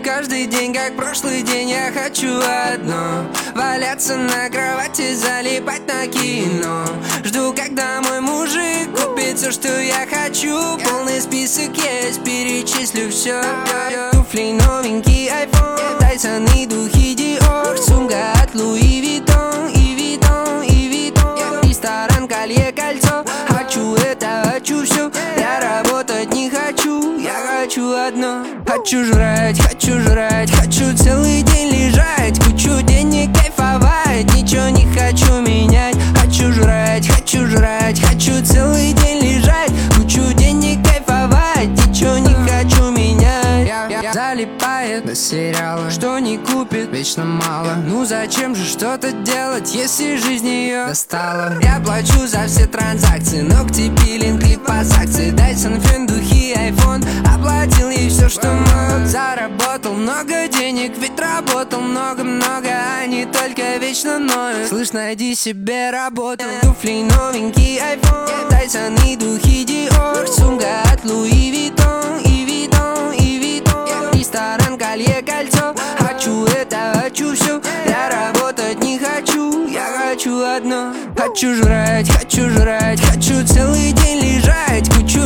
каждый день, как прошлый день. Я хочу одно: валяться на кровати, залипать на кино. Жду, когда мой мужик купит все, что я хочу. Полный список есть, перечислю все. Туфли, новенький iPhone, Тайсон и духи Dior. Сумка от Луи Виттон, и Виттон, и Виттон. Ресторан, колье, кольцо. Хочу это, хочу все. Я работать не хочу, я хочу одно. Хочу жрать, хочу целый день лежать. Кучу денег кайфовать, ничего не хочу менять. Хочу жрать, хочу целый день лежать. Кучу денег кайфовать, ничего не хочу менять. Залипает на сериалы, что не купит, вечно мало. Ну зачем же что-то делать, если жизнь ее достала? Я плачу за все транзакции, ногти, пилинг, липосакции. Дайсон, фен, духи, айфон. Оплатил ей все, что мог. Заработал много денег, ведь работал много-много, а не только вечно ноют. Слышь, найди себе работу. Туфли, новенький айфон, Тайсон и духи Dior. Сумка от Луи Виттон, и Виттон, и Виттон. Ресторан, колье, кольцо. Хочу это, хочу все. Я работать не хочу, я хочу одно. Хочу жрать, хочу целый день лежать. Кучу